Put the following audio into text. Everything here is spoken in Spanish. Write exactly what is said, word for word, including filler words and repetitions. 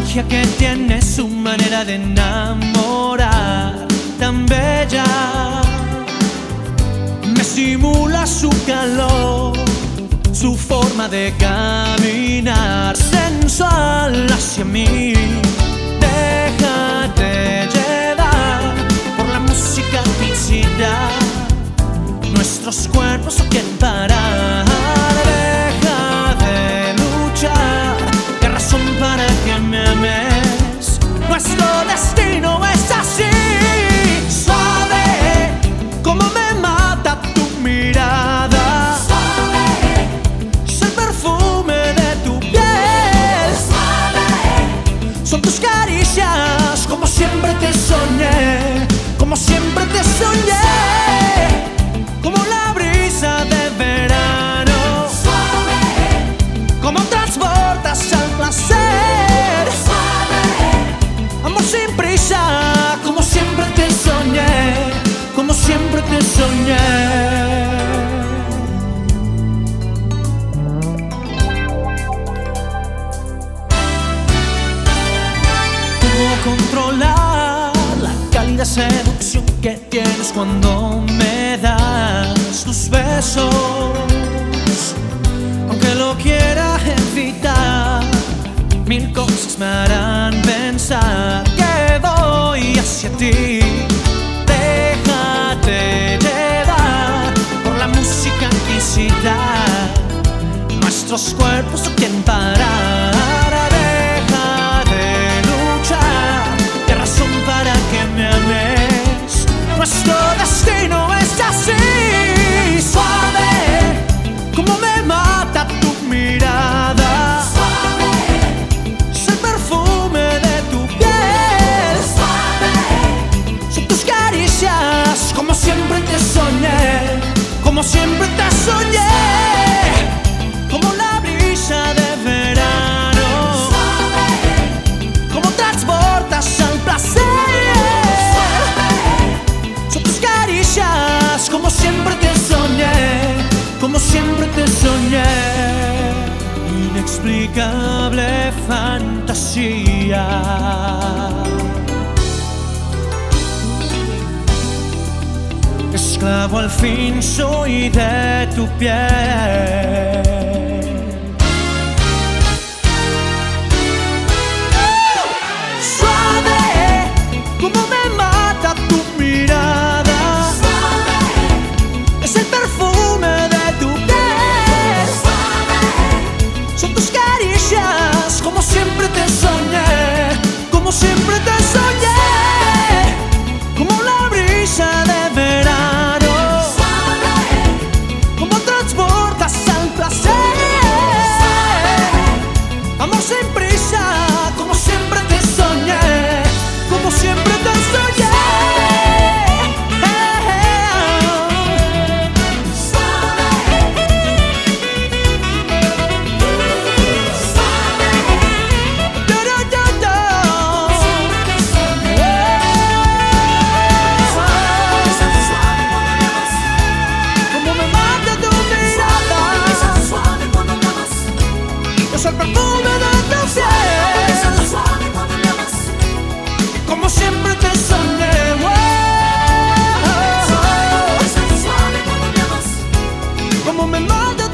magia que tiene su manera de enamorar, tan bella. Me simula su calor, su forma de caminar, sensual hacia mí. Déjate llevar por la música intensidad. Nuestros cuerpos no quieren parar. Deja de luchar, qué razón para que me ames. Nuestro destino es así. Suave, como me mata tu mirada. Suave, es el perfume de tu piel. Suave, son tus caricias, como siempre te soñé, como siempre te soñé. Como la brisa de verano. Suave, como transportas al placer. Suave, amor sin prisa, como siempre te soñé, como siempre te soñé. ¿Cómo controlar la cálida seducción que tienes cuando me das tus besos? Aunque lo quiera evitar, mil cosas me harán pensar que voy hacia ti. Déjate llevar por la música intensidad. Nuestros cuerpos no quieren parar. Deja de luchar, qué razón para que me ames. Nuestro destino es así. Suave, como me mata tu mirada. Suave, es el perfume de tu piel. Suave, son tus caricias, como siempre te soñé, como siempre te soñé. Como la brisa de verano. Suave, como transportas al placer. Como siempre te soñé, como siempre te soñé. Inexplicable fantasía. Esclavo al fin soy de tu piel. Suave, como me mata tu mirada. Es el perfume de tu piel. Suave, son tus caricias, como siempre te soñé, como siempre te soñé. Como la brisa de verano. Suave, como transportas al placer. Suave, amor sin prisa, como siempre te soñé, como siempre te soñé. Como siempre te soñé, wow. Como me mata